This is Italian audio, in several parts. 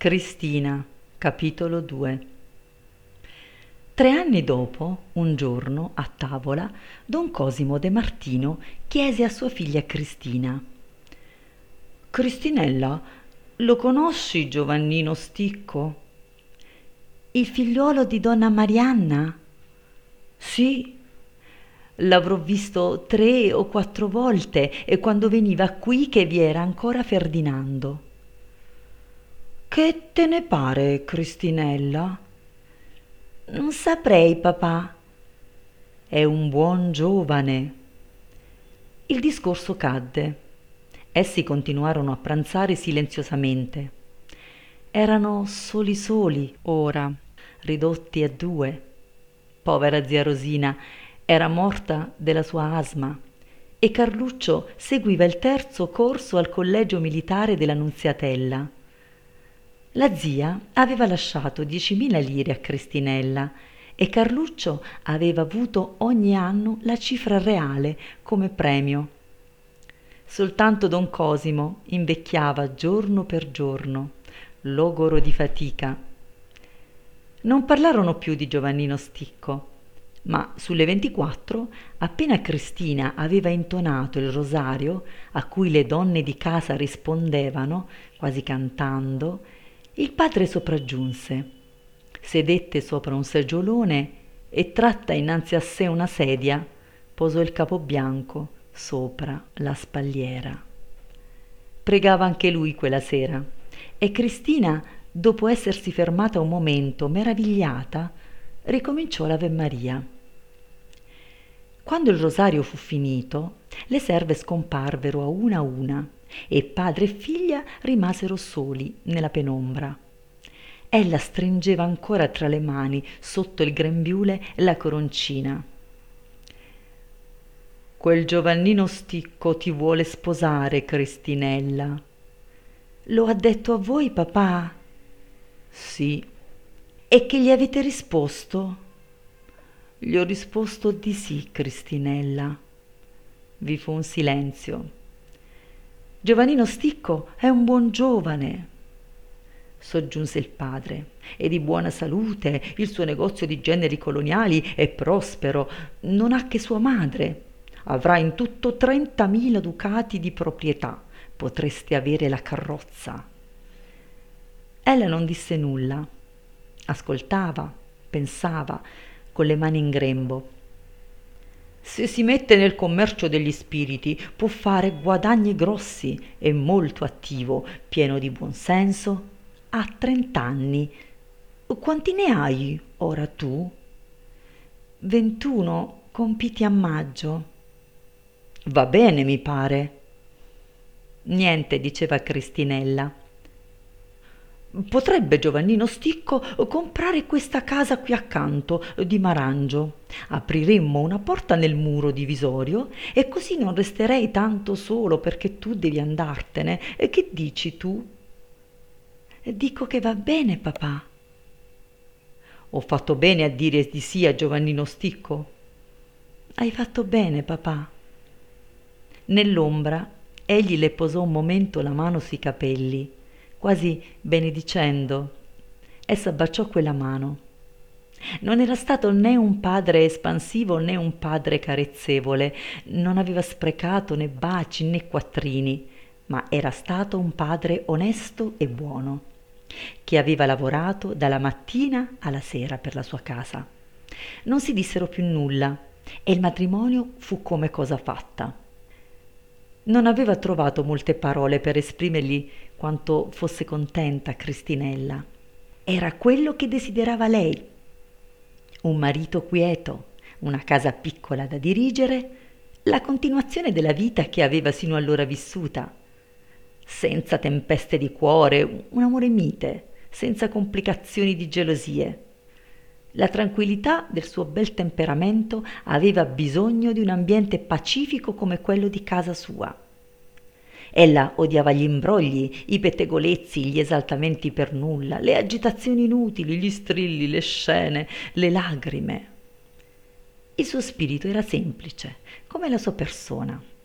Cristina, capitolo 2. 3 anni dopo, un giorno, a tavola, don Cosimo de Martino chiese a sua figlia Cristina: «Cristinella, lo conosci Giovannino Sticco?» «Il figliuolo di donna Marianna?» «Sì, l'avrò visto 3 o 4 volte e quando veniva qui che vi era ancora Ferdinando.» «Che te ne pare, Cristinella?» «Non saprei, papà.» «È un buon giovane.» Il discorso cadde. Essi continuarono a pranzare silenziosamente. Erano soli ora, ridotti a 2. Povera zia Rosina era morta della sua asma e Carluccio seguiva il 3° corso al collegio militare della Nunziatella. La zia aveva lasciato 10.000 lire a Cristinella e Carluccio aveva avuto ogni anno la cifra reale come premio. Soltanto don Cosimo invecchiava giorno per giorno, logoro di fatica. Non parlarono più di Giovannino Sticco, ma sulle 24, appena Cristina aveva intonato il rosario a cui le donne di casa rispondevano, quasi cantando, il padre sopraggiunse, sedette sopra un seggiolone e tratta innanzi a sé una sedia, posò il capo bianco sopra la spalliera. Pregava anche lui quella sera e Cristina, dopo essersi fermata un momento meravigliata, ricominciò l'Ave Maria. Quando il rosario fu finito, le serve scomparvero a una e padre e figlia rimasero soli nella penombra. Ella stringeva ancora tra le mani, sotto il grembiule, la coroncina. «Quel Giovannino Sticco ti vuole sposare, Cristinella.» «Lo ha detto a voi, papà?» «Sì.» «E che gli avete risposto?» «Gli ho risposto di sì, Cristinella.» Vi fu un silenzio. «Giovannino Sticco è un buon giovane», soggiunse il padre, «è di buona salute, il suo negozio di generi coloniali è prospero, non ha che sua madre. Avrà in tutto 30.000 ducati di proprietà, potreste avere la carrozza.» Ella non disse nulla, ascoltava, pensava, con le mani in grembo. «Se si mette nel commercio degli spiriti può fare guadagni grossi, è molto attivo, pieno di buon senso. Ha 30 anni. Quanti ne hai ora tu?» 21, compiti a maggio. «Va bene, mi pare.» «Niente», diceva Cristinella. «Potrebbe Giovannino Sticco comprare questa casa qui accanto di Marangio. Apriremmo una porta nel muro divisorio e così non resterei tanto solo perché tu devi andartene. Che dici tu?» «Dico che va bene, papà.» «Ho fatto bene a dire di sì a Giovannino Sticco?» «Hai fatto bene, papà.» Nell'ombra egli le posò un momento la mano sui capelli, quasi benedicendo. Essa baciò quella mano. Non era stato né un padre espansivo né un padre carezzevole, non aveva sprecato né baci né quattrini, ma era stato un padre onesto e buono, che aveva lavorato dalla mattina alla sera per la sua casa. Non si dissero più nulla e il matrimonio fu come cosa fatta. Non aveva trovato molte parole per esprimergli quanto fosse contenta Cristinella. Era quello che desiderava lei: un marito quieto, una casa piccola da dirigere, la continuazione della vita che aveva sino allora vissuta, senza tempeste di cuore, un amore mite, senza complicazioni di gelosie. La tranquillità del suo bel temperamento aveva bisogno di un ambiente pacifico come quello di casa sua. Ella odiava gli imbrogli, i pettegolezzi, gli esaltamenti per nulla, le agitazioni inutili, gli strilli, le scene, le lagrime. Il suo spirito era semplice, come la sua persona.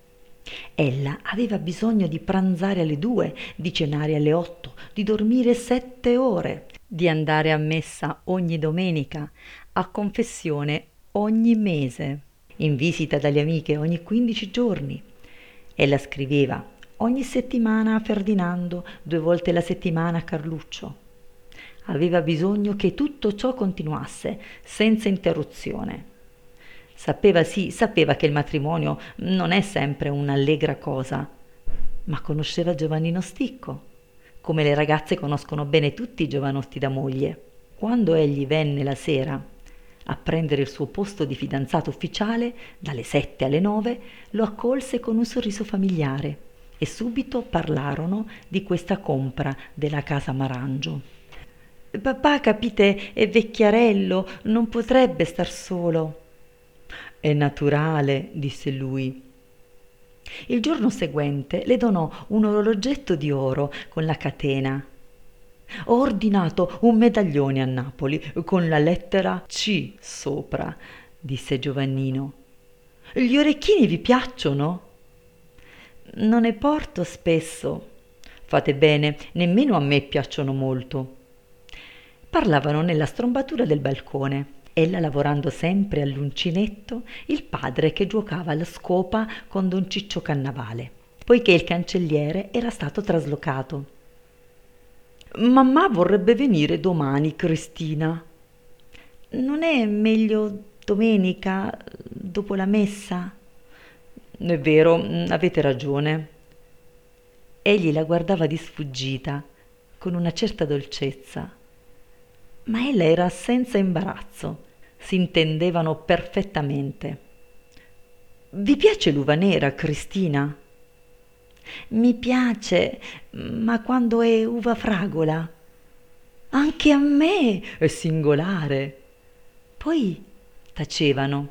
Ella aveva bisogno di pranzare alle 2, di cenare alle 8, di dormire 7 ore, di andare a messa ogni domenica, a confessione ogni mese, in visita dalle amiche ogni 15 giorni. Ella scriveva ogni settimana a Ferdinando, 2 volte la settimana a Carluccio. Aveva bisogno che tutto ciò continuasse, senza interruzione. Sapeva che il matrimonio non è sempre un'allegra cosa, ma conosceva Giovannino Sticco, come le ragazze conoscono bene tutti i giovanotti da moglie. Quando egli venne la sera a prendere il suo posto di fidanzato ufficiale, dalle 7 alle 9, lo accolse con un sorriso familiare e subito parlarono di questa compra della casa Marangio. Papà, capite, è vecchiarello, non potrebbe star solo. È naturale, disse lui. Il giorno seguente le donò un orologetto di oro con la catena. Ho ordinato un medaglione a Napoli con la lettera C sopra, disse Giovannino. Gli orecchini vi piacciono? Non ne porto spesso. Fate bene, nemmeno a me piacciono molto. Parlavano nella strombatura del balcone. Ella lavorando sempre all'uncinetto, il padre che giocava alla scopa con don Ciccio Cannavale, poiché il cancelliere era stato traslocato. Mamma vorrebbe venire domani, Cristina. Non è meglio domenica, dopo la messa? È vero, avete ragione. Egli la guardava di sfuggita, con una certa dolcezza, ma ella era senza imbarazzo. Si intendevano perfettamente. Vi piace l'uva nera, Cristina? Mi piace, ma quando è uva fragola. Anche a me è singolare. Poi tacevano.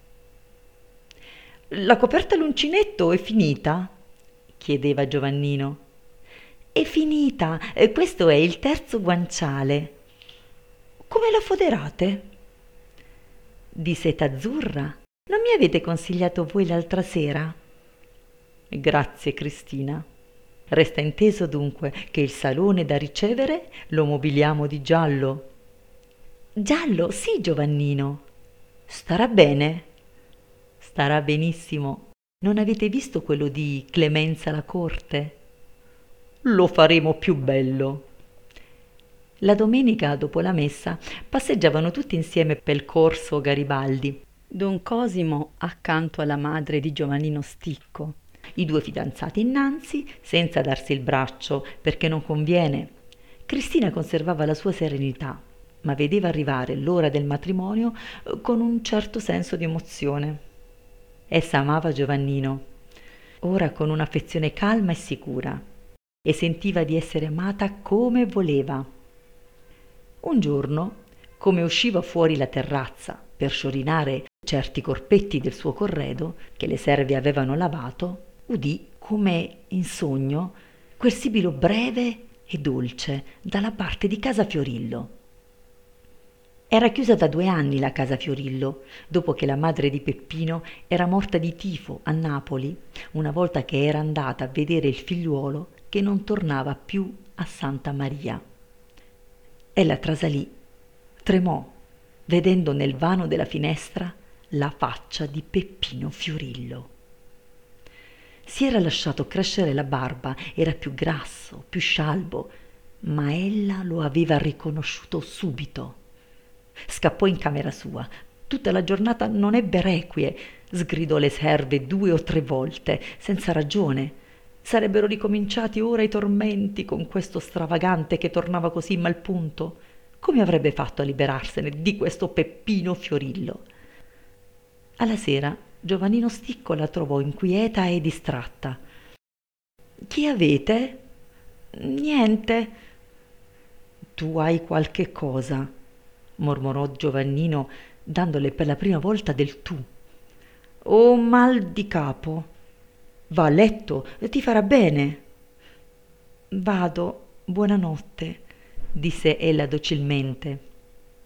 La coperta all'uncinetto è finita? Chiedeva Giovannino. È finita, questo è il terzo guanciale. Come la foderate? Di seta azzurra. Non mi avete consigliato voi l'altra sera? Grazie, Cristina. Resta inteso dunque che il salone da ricevere lo mobiliamo di giallo. Giallo, sì, Giovannino. Starà bene? Starà benissimo. Non avete visto quello di Clemenza la Corte? Lo faremo più bello. La domenica, dopo la messa, passeggiavano tutti insieme pel corso Garibaldi. Don Cosimo accanto alla madre di Giovannino Sticco, i 2 fidanzati innanzi, senza darsi il braccio, perché non conviene. Cristina conservava la sua serenità, ma vedeva arrivare l'ora del matrimonio con un certo senso di emozione. Essa amava Giovannino, ora con un'affezione calma e sicura, e sentiva di essere amata come voleva. Un giorno, come usciva fuori la terrazza per sciorinare certi corpetti del suo corredo che le serve avevano lavato, udì, come in sogno, quel sibilo breve e dolce dalla parte di casa Fiorillo. Era chiusa da 2 anni la casa Fiorillo, dopo che la madre di Peppino era morta di tifo a Napoli, una volta che era andata a vedere il figliuolo che non tornava più a Santa Maria. Ella trasalì, tremò, vedendo nel vano della finestra la faccia di Peppino Fiorillo. Si era lasciato crescere la barba, era più grasso, più scialbo, ma ella lo aveva riconosciuto subito. Scappò in camera sua. Tutta la giornata non ebbe requie, sgridò le serve 2 o 3 volte, senza ragione. Sarebbero ricominciati ora i tormenti con questo stravagante che tornava così malpunto. Come avrebbe fatto a liberarsene di questo Peppino Fiorillo? Alla sera Giovannino Sticco la trovò inquieta e distratta. Chi avete? Niente. Tu hai qualche cosa, mormorò Giovannino, dandole per la prima volta del tu. Ho mal di capo. Va a letto, ti farà bene. Vado, buonanotte, disse ella docilmente.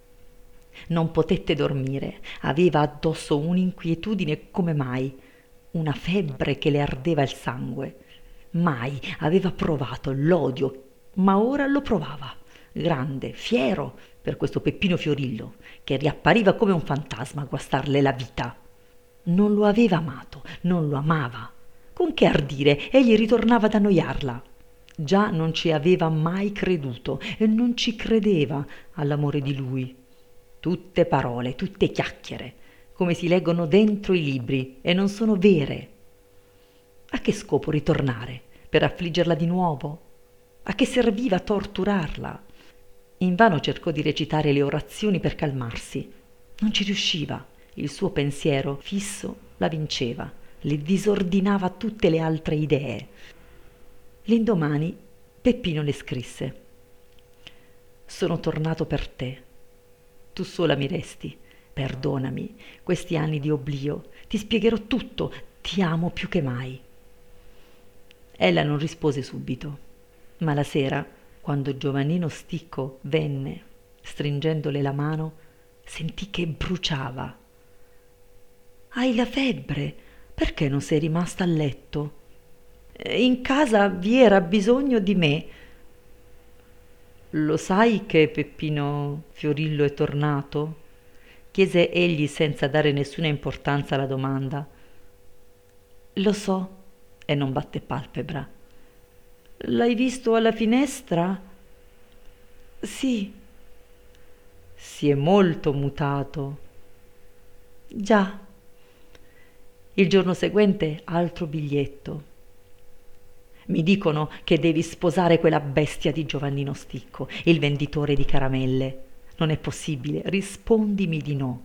Non potette dormire, aveva addosso un'inquietudine come mai, una febbre che le ardeva il sangue. Mai aveva provato l'odio, ma ora lo provava, grande, fiero per questo Peppino Fiorillo, che riappariva come un fantasma a guastarle la vita. Non lo aveva amato, non lo amava. Con che ardire egli ritornava ad annoiarla. Già non ci aveva mai creduto e non ci credeva all'amore di lui. Tutte parole, tutte chiacchiere, come si leggono dentro i libri e non sono vere. A che scopo ritornare? Per affliggerla di nuovo? A che serviva torturarla? Invano cercò di recitare le orazioni per calmarsi. Non ci riusciva. Il suo pensiero fisso la vinceva, le disordinava tutte le altre idee. L'indomani Peppino le scrisse: «Sono tornato per te. Tu sola mi resti. Perdonami questi anni di oblio. Ti spiegherò tutto. Ti amo più che mai». Ella non rispose subito, ma la sera, quando Giovannino Sticco venne, stringendole la mano, sentì che bruciava. «Hai la febbre? Perché non sei rimasta a letto?» «In casa vi era bisogno di me». «Lo sai che Peppino Fiorillo è tornato?» chiese egli senza dare nessuna importanza alla domanda. «Lo so», e non batte palpebra. «L'hai visto alla finestra?» «Sì». «Si è molto mutato». «Già». Il giorno seguente altro biglietto. «Mi dicono che devi sposare quella bestia di Giovannino Sticco, il venditore di caramelle. Non è possibile, rispondimi di no».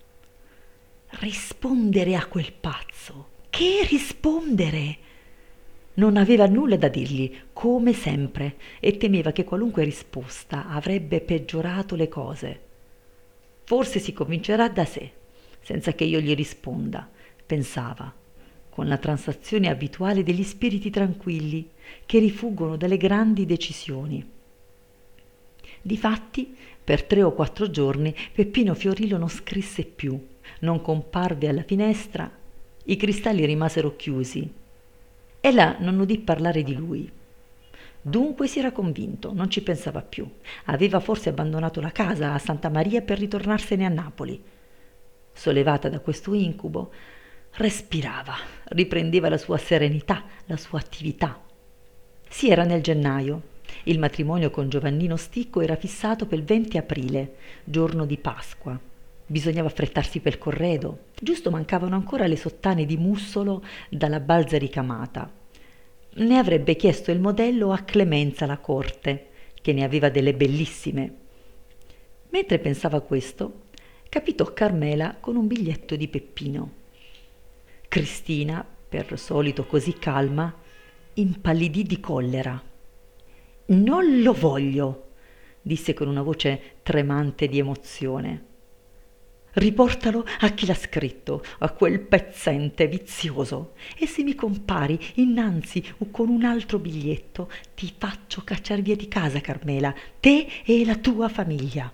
Rispondere a quel pazzo? Che rispondere? Non aveva nulla da dirgli, come sempre, e temeva che qualunque risposta avrebbe peggiorato le cose. «Forse si convincerà da sé, senza che io gli risponda», pensava, con la transazione abituale degli spiriti tranquilli che rifuggono dalle grandi decisioni. Difatti, per 3 o 4 giorni Peppino Fiorillo non scrisse più, non comparve alla finestra, i cristalli rimasero chiusi. Ella non udì parlare di lui. Dunque si era convinto, non ci pensava più. Aveva forse abbandonato la casa a Santa Maria per ritornarsene a Napoli. Sollevata da questo incubo, respirava, riprendeva la sua serenità, la sua attività. Si era nel gennaio. Il matrimonio con Giovannino Sticco era fissato per il 20 aprile, giorno di Pasqua. Bisognava affrettarsi pel corredo. Giusto mancavano ancora le sottane di mussolo dalla balza ricamata. Ne avrebbe chiesto il modello a Clemenza la corte, che ne aveva delle bellissime. Mentre pensava a questo, capitò Carmela con un biglietto di Peppino. Cristina, per solito così calma, impallidì di collera. «Non lo voglio», disse con una voce tremante di emozione. «Riportalo a chi l'ha scritto, a quel pezzente vizioso, e se mi compari innanzi con un altro biglietto ti faccio cacciar via di casa, Carmela, te e la tua famiglia».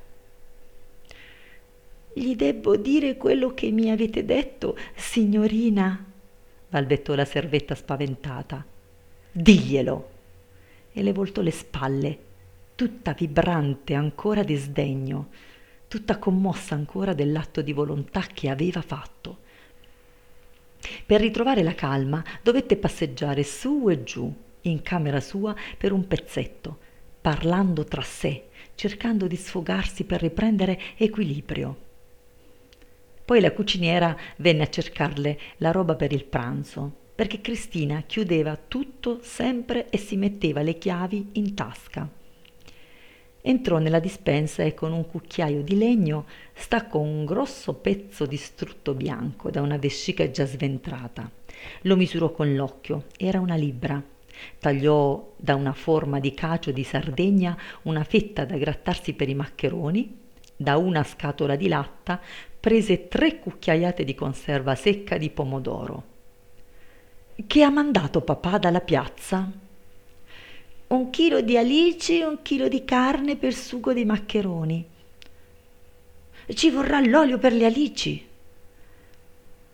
«Gli debbo dire quello che mi avete detto, signorina?» balbettò la servetta spaventata. «Diglielo!» e le voltò le spalle, tutta vibrante ancora di sdegno, tutta commossa ancora dell'atto di volontà che aveva fatto. Per ritrovare la calma dovette passeggiare su e giù in camera sua per un pezzetto, parlando tra sé, cercando di sfogarsi per riprendere equilibrio. Poi la cuciniera venne a cercarle la roba per il pranzo, perché Cristina chiudeva tutto sempre e si metteva le chiavi in tasca. Entrò nella dispensa e con un cucchiaio di legno staccò un grosso pezzo di strutto bianco da una vescica già sventrata. Lo misurò con l'occhio, era una libbra. Tagliò da una forma di cacio di Sardegna una fetta da grattarsi per i maccheroni. Da una scatola di latta prese 3 cucchiaiate di conserva secca di pomodoro. «Che ha mandato papà dalla piazza?» «1 chilo di alici e 1 chilo di carne per sugo dei maccheroni». «Ci vorrà l'olio per le alici?»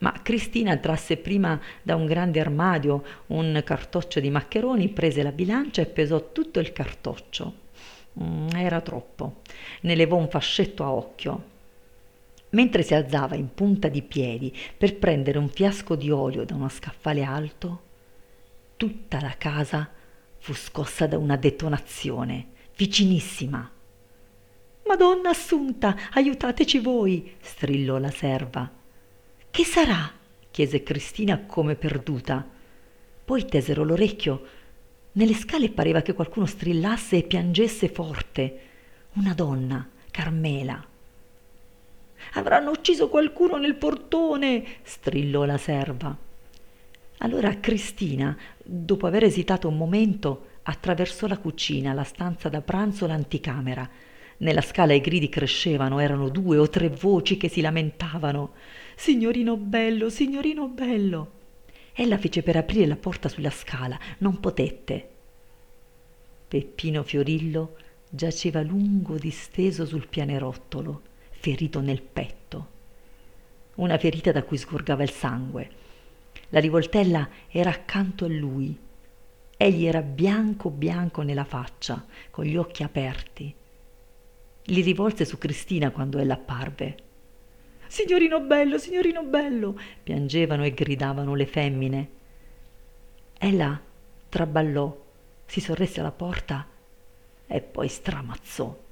Ma Cristina trasse prima da un grande armadio un cartoccio di maccheroni, prese la bilancia e pesò tutto il cartoccio. Era troppo. Ne levò un fascetto a occhio. Mentre si alzava in punta di piedi per prendere un fiasco di olio da uno scaffale alto, tutta la casa fu scossa da una detonazione vicinissima. Madonna Assunta, aiutateci voi! Strillò la serva. Che sarà? Chiese Cristina come perduta. Poi tesero l'orecchio. Nelle scale pareva che qualcuno strillasse e piangesse forte. Una donna, Carmela. Avranno ucciso qualcuno nel portone, strillò la serva. Allora Cristina, dopo aver esitato un momento, attraversò la cucina, la stanza da pranzo, l'anticamera. Nella scala i gridi crescevano, erano 2 o 3 voci che si lamentavano. Signorino bello, signorino bello. Ella fece per aprire la porta sulla scala, non potette. Peppino Fiorillo giaceva lungo disteso sul pianerottolo, ferito nel petto. Una ferita da cui sgorgava il sangue. La rivoltella era accanto a lui. Egli era bianco bianco nella faccia, con gli occhi aperti. Li rivolse su Cristina quando ella apparve. Signorino bello, piangevano e gridavano le femmine. Ella traballò, si sorresse alla porta e poi stramazzò.